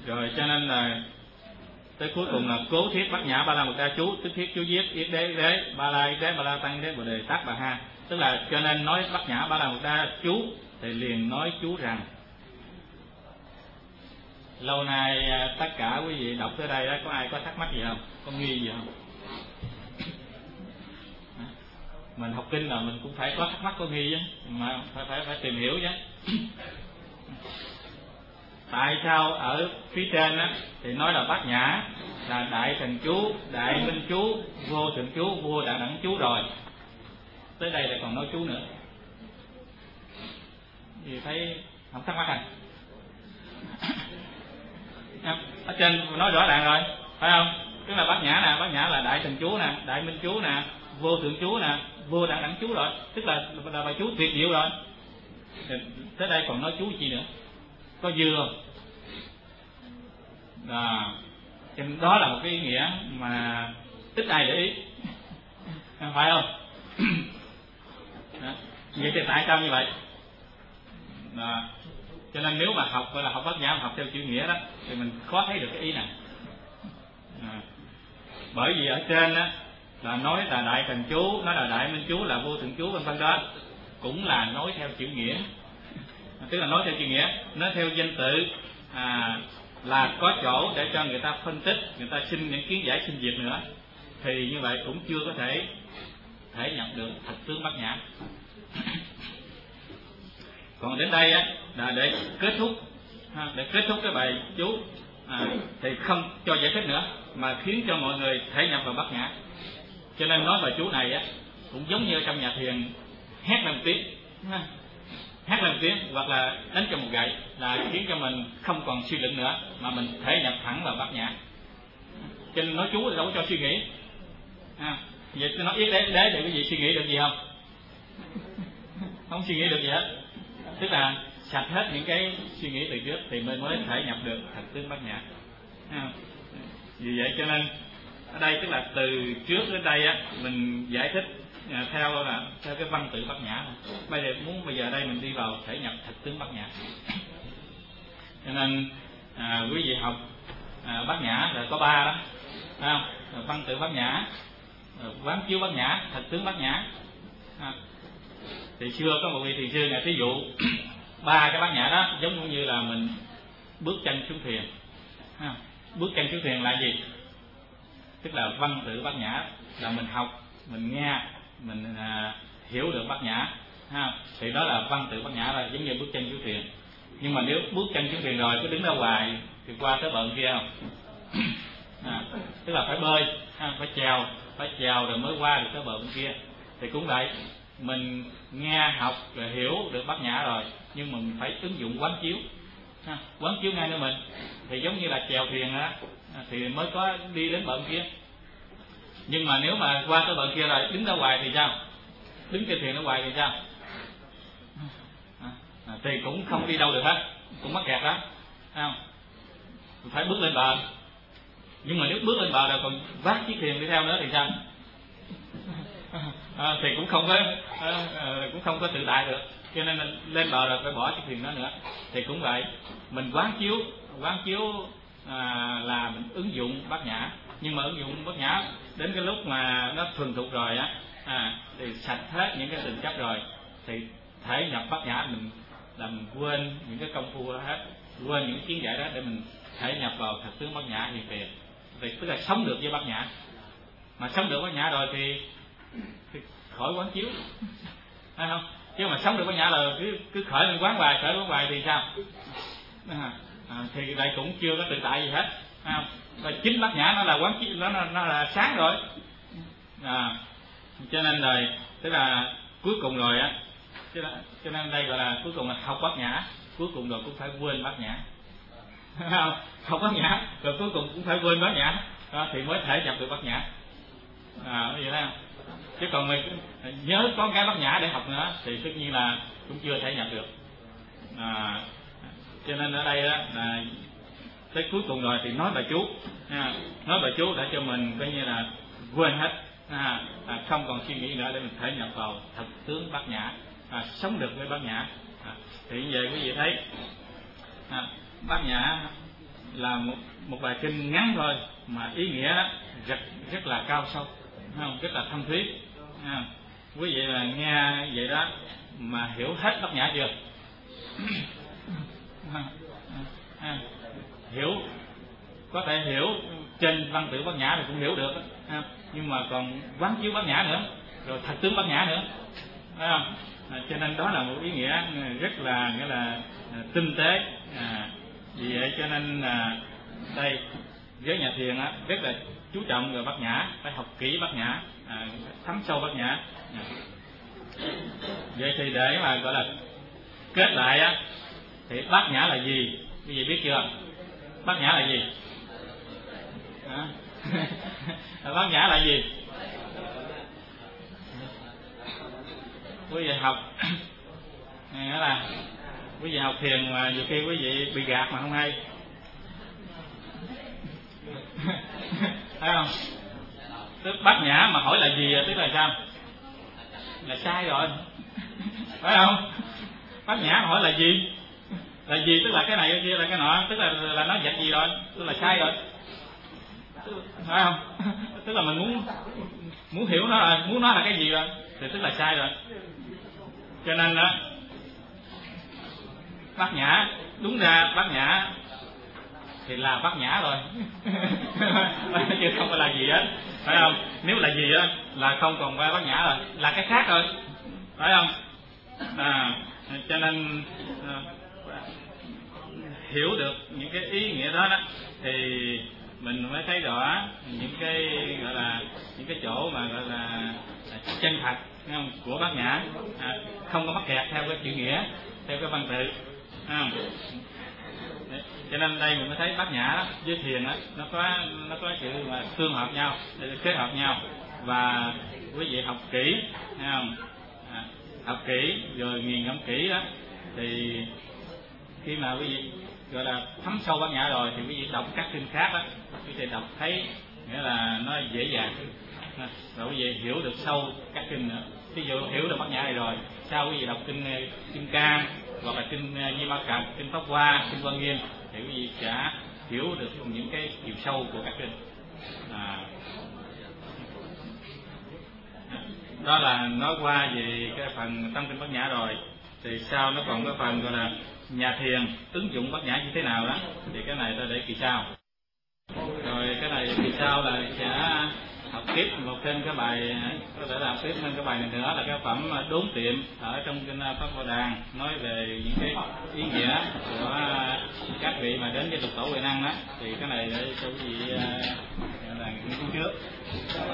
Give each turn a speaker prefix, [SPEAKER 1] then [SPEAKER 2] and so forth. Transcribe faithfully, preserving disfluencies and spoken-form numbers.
[SPEAKER 1] Rồi cho nên là tới cuối cùng là cố thiết bát nhã ba la mật đa chú, tức thiết chú viết yết đế yết đế ba la yết đế ba la tăng yết đế bồ đề tát bà ha. Tức là cho nên nói bát nhã ba la mật đa chú thì liền nói chú rằng lâu nay tất cả quý vị đọc tới đây đó, có ai có thắc mắc gì không, có nghi gì không? Mình học kinh là mình cũng phải có thắc mắc có nghi chứ, mà phải phải phải tìm hiểu chứ. Tại sao ở phía trên á thì nói là bát nhã là đại thần chú, đại minh chú, vô thượng chú, vô đại đẳng chú rồi, tới đây lại còn nói chú nữa, thì thấy không thắc mắc à? Ở trên nói rõ ràng rồi, phải không? Tức là bát nhã nè, bát nhã là đại thần chú nè, đại minh chú nè, vô thượng chú nè, vô đại đẳng chú rồi, tức là là bài chú tuyệt diệu rồi. Tới đây còn nói chú gì nữa? Có dư không? À, đó là một cái ý nghĩa mà ít ai để ý, phải không? Đó. Vậy thì tại sao như vậy? À, cho nên nếu mà học gọi là học bát nhã, học theo chữ nghĩa đó thì mình khó thấy được cái ý này. À, bởi vì ở trên đó là nói là đại thần chú, nói là đại minh chú, là vô thượng chú vân vân đó, cũng là nói theo chữ nghĩa, tức là nói theo chữ nghĩa, nói theo danh tự, à, là có chỗ để cho người ta phân tích, người ta xin những kiến giải sinh diệt nữa, thì như vậy cũng chưa có thể thể nhập được thật tướng bát nhã. Còn đến đây á là để kết thúc, để kết thúc cái bài chú, à, thì không cho giải thích nữa mà khiến cho mọi người thể nhập vào bát nhã. Cho nên nói bài chú này á cũng giống như trong nhà thiền hét lên tiếng, hét lên tiếng hoặc là đánh cho một gậy là khiến cho mình không còn suy luận nữa mà mình thể nhập thẳng vào bát nhã. Cho nên nói chú thì đâu có cho suy nghĩ. À, vậy tôi nói yết đế đế thì quý vị suy nghĩ được gì không? Không suy nghĩ được gì hết. Tức là sạch hết những cái suy nghĩ từ trước thì mới mới thể nhập được thật tướng bát nhã. À, vì vậy cho nên ở đây tức là từ trước đến đây á mình giải thích à, theo là theo cái văn tự bát nhã này. Bây giờ muốn bây giờ đây mình đi vào thể nhập thật tướng bát nhã. Cho nên à, quý vị học à, bát nhã là có ba đó, à, văn tự bát nhã, quán chiếu bát nhã, thật tướng bát nhã. À, thì xưa có một vị thiền sư này thí dụ ba cái bát nhã đó giống như là mình bước chân xuống thuyền. À, bước chân xuống thuyền là gì? Tức là văn tự bát nhã là mình học, mình nghe, mình à, hiểu được bát nhã, ha, thì đó là văn tự bát nhã, là giống như bước chân xuống thuyền. Nhưng mà nếu bước chân xuống thuyền rồi cứ đứng ra hoài thì qua tới bờ kia không? À, tức là phải bơi, ha, phải chèo, phải chèo rồi mới qua được tới bờ bên kia. Thì cũng vậy, mình nghe học rồi hiểu được bát nhã rồi, nhưng mà mình phải ứng dụng quán chiếu, ha, quán chiếu ngay nơi mình. Thì giống như là chèo thuyền á thì mới có đi đến bờ bên kia. Nhưng mà nếu mà qua tới bờ kia rồi đứng ra hoài thì sao? Đứng trên thuyền ở hoài thì sao? À, thì cũng không đi đâu được hết, cũng mắc kẹt đó, không? Phải bước lên bờ. Nhưng mà nếu bước lên bờ rồi còn vác chiếc thuyền đi theo nữa thì sao? À, thì cũng không có à, à, cũng không có tự tại được. Cho nên lên bờ rồi phải bỏ chiếc thuyền đó nữa. Thì cũng vậy, mình quán chiếu, quán chiếu à, là mình ứng dụng bát nhã. Nhưng mà ứng dụng bát nhã đến cái lúc mà nó thuần thục rồi á, à, thì sạch hết những cái tình chấp rồi, thì thể nhập bát nhã mình là mình quên những cái công phu đó hết, quên những kiến giải đó để mình thể nhập vào thật tướng bát nhã hiện tiền. Thì tức là sống được với bát nhã. Mà sống được bát nhã rồi thì, thì khỏi quán chiếu, thấy không? Chứ mà sống được bát nhã là cứ cứ khởi lên quán hoài, khởi quán hoài thì sao? À, à, thì lại cũng chưa có tự tại gì hết, thấy không? Và chính bát nhã nó là quán chiếu, nó, nó, nó là sáng rồi. À, cho nên rồi tức là cuối cùng rồi á, cho nên đây gọi là cuối cùng là học bát nhã, cuối cùng rồi cũng phải quên bát nhã. Không? Học bát nhã rồi cuối cùng cũng phải quên bát nhã đó, thì mới thể nhập được bát nhã. À, vậy đó. Chứ còn mình nhớ có cái bát nhã để học nữa thì tất nhiên là cũng chưa thể nhập được. À, cho nên ở đây đó là tới cuối cùng rồi thì nói bài chú, à, nói bài chú để cho mình coi như là quên hết, à, à, không còn suy nghĩ nữa để mình thể nhập vào thật tướng bát nhã, à, sống được với bát nhã. À, thì như vậy quý vị thấy, à, bát nhã là một một bài kinh ngắn thôi mà ý nghĩa đó rất rất là cao sâu, không? Rất là thâm thúy. À, quý vị là nghe vậy đó mà hiểu hết Bát Nhã chưa? à, à, hiểu, có thể hiểu trên văn tự Bát Nhã thì cũng hiểu được, à, nhưng mà còn quán chiếu Bát Nhã nữa, rồi thật tướng Bát Nhã nữa, phải không? À, cho nên đó là một ý nghĩa rất là nghĩa là à, tinh tế. À, vì vậy cho nên à, đây với nhà thiền á, rất là chú trọng về Bát Nhã, phải học kỹ Bát Nhã, à, thấm sâu Bát Nhã. À. Vậy thì để mà gọi là kết lại á, thì Bát Nhã là gì? Quý vị biết chưa? Bát Nhã là gì? À? Bát Nhã là gì? Quý vị học nghĩa là quý vị học thiền mà nhiều khi quý vị bị gạt mà không hay. Thấy không? Tức Bát Nhã mà hỏi là gì tức là sao? Là sai rồi, phải không? Bát Nhã hỏi là gì? Là gì tức là cái này cái kia là cái nọ, tức là là nói vật gì rồi, tức là sai rồi, phải không? Tức là mình muốn muốn hiểu nó là muốn nói là cái gì rồi thì tức là sai rồi. Cho nên đó Bát Nhã đúng ra Bát Nhã thì là Bát Nhã rồi chứ không phải là gì hết, phải không? Nếu là gì á là không còn qua Bát Nhã rồi, là cái khác rồi, phải không? À, cho nên à, hiểu được những cái ý nghĩa đó đó thì mình mới thấy rõ những cái gọi là những cái chỗ mà gọi là chân thật không? Của Bát Nhã, à, không có mắc kẹt theo cái chữ nghĩa, theo cái văn tự. À, cho nên đây mình mới thấy Bát Nhã đó, với thiền đó, nó có nó có sự mà tương hợp nhau, kết hợp nhau, và quý vị học kỹ, thấy không? À, học kỹ rồi nghiền ngẫm kỹ đó thì khi mà quý vị gọi là thấm sâu Bát Nhã rồi thì quý vị đọc các kinh khác đó, quý vị đọc thấy nghĩa là nó dễ dàng, rồi quý vị hiểu được sâu các kinh nữa. Ví dụ hiểu được Bát Nhã này rồi, sau quý vị đọc kinh Kim Cang hoặc là kinh Di Ma Cật, kinh Pháp Hoa, kinh Quan Nghiêm thì quý vị sẽ hiểu được những cái chiều sâu của các kinh. À, đó là nói qua về cái phần tâm kinh Bát Nhã rồi, thì sau nó còn cái phần gọi là nhà thiền ứng dụng Bát Nhã như thế nào đó, thì cái này ta để kỳ sau. Rồi cái này kỳ sau là sẽ học tiếp một thêm cái bài, có thể là tiếp thêm cái bài này nữa là cái phẩm đốn tiệm ở trong kinh Pháp Hoa Đàn, nói về những cái ý nghĩa của các vị mà đến với lục tổ Huệ Năng đó, thì cái này để cho quý vị là nghiên cứu trước.